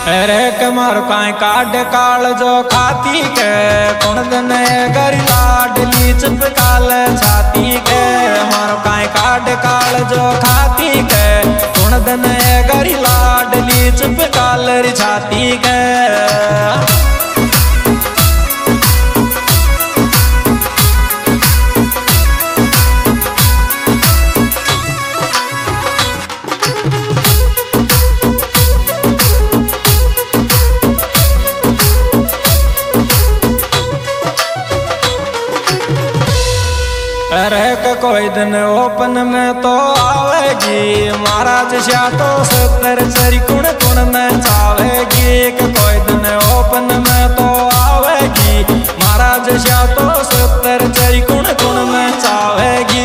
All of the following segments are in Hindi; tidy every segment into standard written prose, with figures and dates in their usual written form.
अरे कमर काई काट काल जो खाती के कौन दिन गरी लाडली चिपकाल छाती के मारो काई काट काल जो खाती के कौन दिन गरी लाडली चिपकाल छाती के अरे कोई दिन ओपन में तो आवेगी महाराज श्या तो 70 चरी कुण कुण में चावेगी कोई दिन ओपन में तो आवेगी महाराज श्या तो 70 चरी कुण कुण में चावेगी।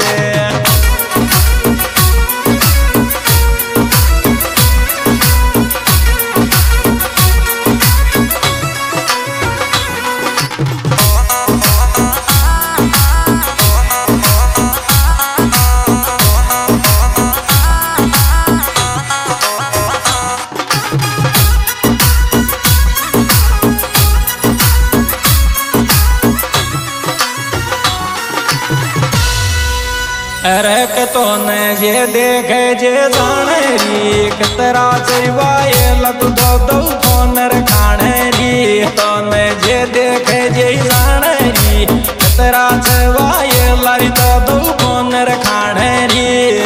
अरे तो ने ये देखे जे जाने री कतरा चरवाए लग दो दो फोनर खाने री तो ने ये देखे जे जाने री कतरा चरवाए लग दो दो फोनर खाने री।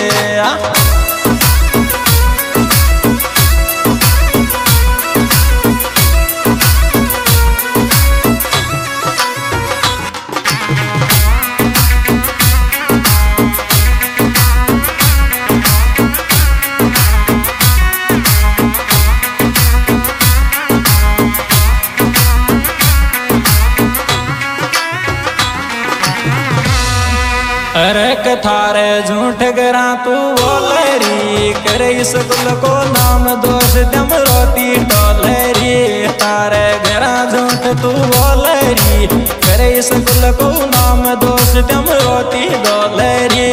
अरे थारे झूठ गरा तू बोलेरी करे इस गुल को नाम दोष दम रोती टोलेरी तारे गरा झूठ तू बोलेरी करे इस गुल को नाम दोष दम रोती डोलेरी।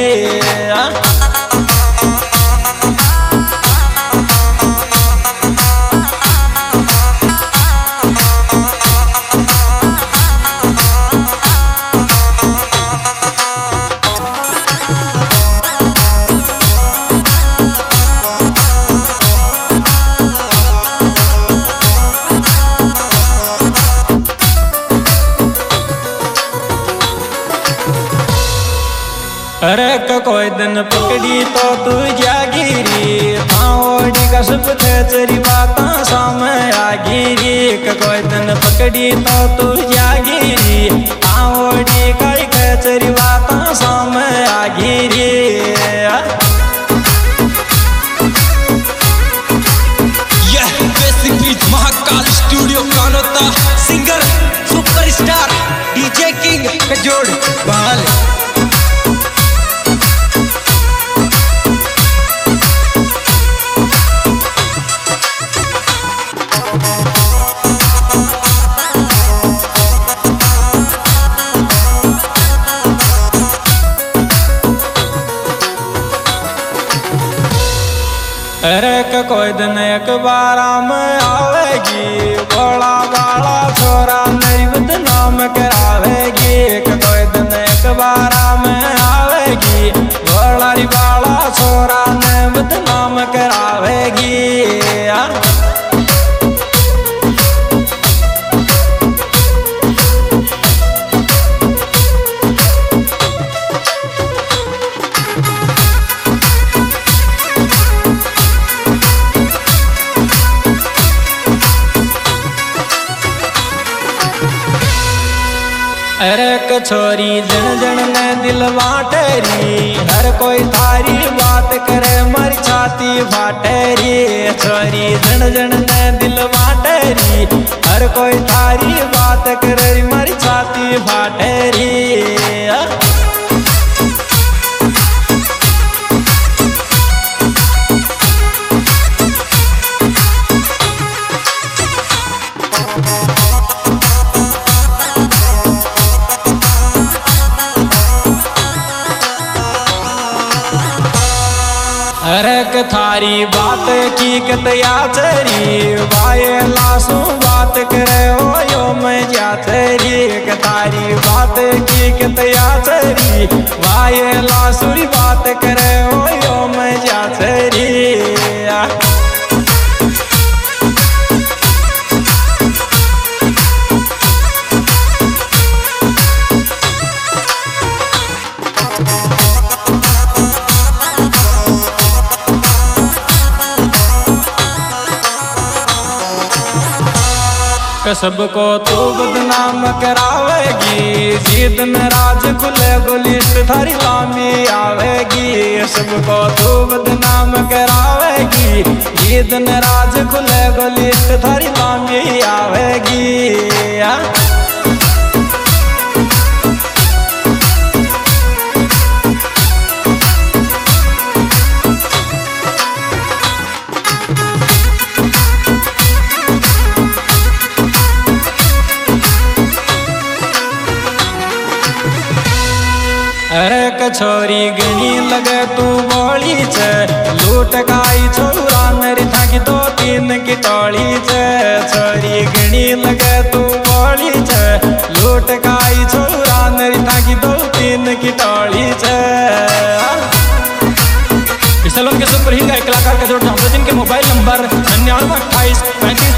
अरे कोई दिन पकड़ी तो तू जागिरी थाओड़ी का सुप चरी बात सामने आगिरी कोई दिन पकड़ी तो तू जागिरी थाओड़ी का चरी बात सामने आगिरी। यह basic beat Mahakal studio Kanota singer superstar DJ king Kajod Bal. अरे कोई दिन एक बार में आवेगी बड़ा बाला छोरा नैवत नाम करावेगी कोई दिन एक बार में आवेगी बड़ा बाला छोरा नैवत नाम करावेगी। अरे छोरी जन जन ने दिल बाटेरी हर कोई थारी बात करे मर छाती फाटेरी छोरी जन जन ने दिल बाटेरी हर कोई थारी बात करे मर छाती फाटेरी। अरे थारी तारी बात की कतया चरी वाये लासू बात करे हो यो मैं जा चरी तारी बात की कतया चरी वाये लासुरी बात करे हो यो मैं जा चरी सबको तू बदनाम करावेगी जिदन राज खुले गुलिस्ट थारी लामी आवेगी सबको तू बदनाम करावेगी जिदन राज खुले गुलिस्ट थारी लामी आवेगी अरे कछोरी गणी लगे तू बोली छे लूट काई छोरा नरी थाकी 2-3 की टोली छे छोरी गणी लगे तू बोली छे लूट काई छोरा नरी थाकी 2-3 की टोली छे। इस सैलून के सुपर हीरो कलाकार का जोड़ जिनके मोबाइल नंबर 9928